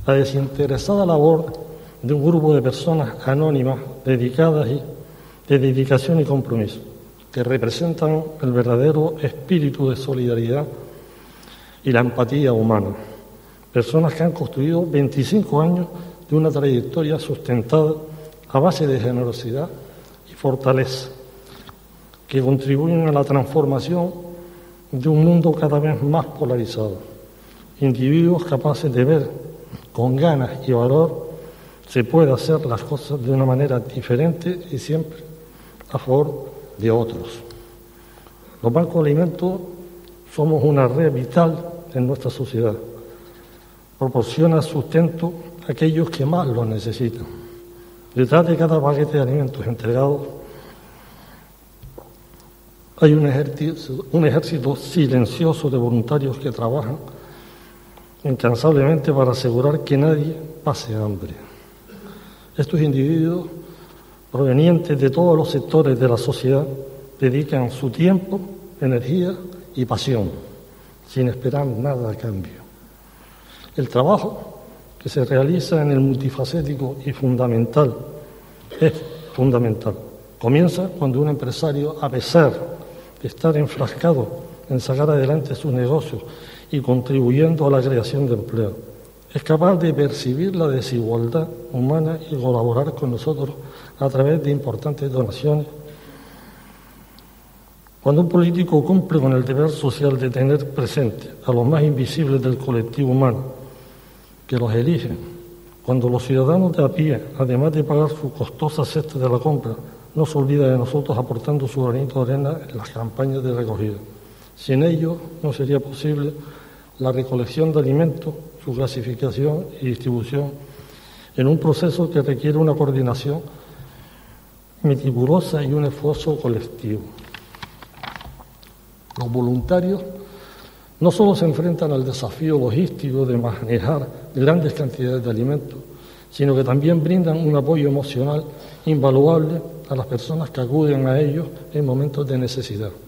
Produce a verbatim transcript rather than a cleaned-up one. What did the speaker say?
la desinteresada labor de un grupo de personas anónimas dedicadas y de dedicación y compromiso, que representan el verdadero espíritu de solidaridad y la empatía humana. Personas que han construido veinticinco años de una trayectoria sustentada a base de generosidad y fortaleza, que contribuyen a la transformación de un mundo cada vez más polarizado. Individuos capaces de ver con ganas y valor se puede hacer las cosas de una manera diferente y siempre a favor de otros. Los bancos de alimentos somos una red vital en nuestra sociedad. Proporciona sustento a aquellos que más lo necesitan. Detrás de cada paquete de alimentos entregado hay un ejército, un ejército silencioso de voluntarios que trabajan incansablemente para asegurar que nadie pase hambre. Estos individuos, provenientes de todos los sectores de la sociedad, dedican su tiempo, energía y pasión, sin esperar nada a cambio. El trabajo que se realiza en el multifacético y fundamental es fundamental. Comienza cuando un empresario, a pesar de estar enfrascado en sacar adelante sus negocios y contribuyendo a la creación de empleo, es capaz de percibir la desigualdad humana y colaborar con nosotros a través de importantes donaciones. Cuando un político cumple con el deber social de tener presente a los más invisibles del colectivo humano, que los eligen, cuando los ciudadanos de a pie, además de pagar su costosa cesta de la compra, no se olvida de nosotros aportando su granito de arena en las campañas de recogida. Sin ello no sería posible la recolección de alimentos, su clasificación y distribución, en un proceso que requiere una coordinación meticulosa y un esfuerzo colectivo. Los voluntarios no solo se enfrentan al desafío logístico de manejar grandes cantidades de alimentos, sino que también brindan un apoyo emocional invaluable a las personas que acuden a ellos en momentos de necesidad.